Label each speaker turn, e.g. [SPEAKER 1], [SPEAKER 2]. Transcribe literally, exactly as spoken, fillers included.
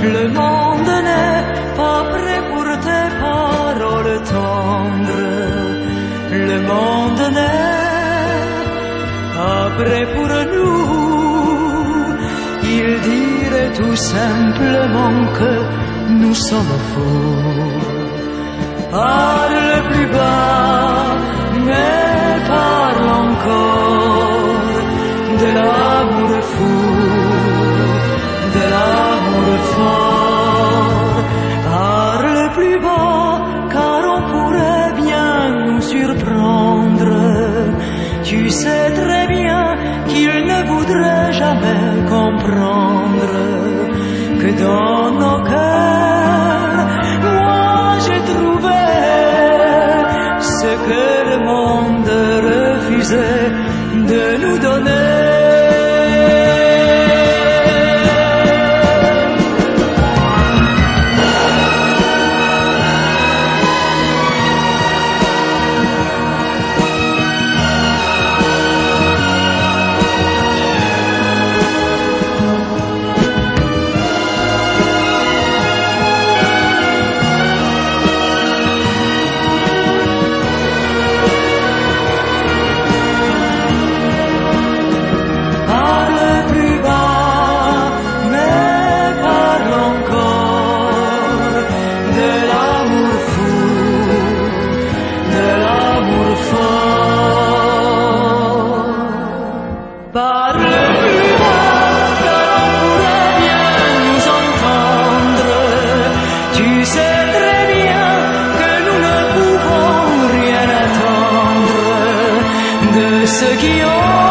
[SPEAKER 1] Le monde n'est pas prêt pour tes paroles tendres. Le monde n'est pas prêt pour nous. Il dirait tout simplement que nous sommes fous. Parle plus bas, mais parle encore de l'amour fou, de l'amour fort. Parle plus bas, car on pourrait bien nous surprendre. Tu sais très bien qu'il ne voudrait jamais comprendre que dans nos cœurs, moi j'ai trouvé ce que le monde refusait de nous donner. Parle plus bas, car on pourrait bien nous entendre. Tu sais très bien que nous ne pouvons rien attendre de ceux qui ont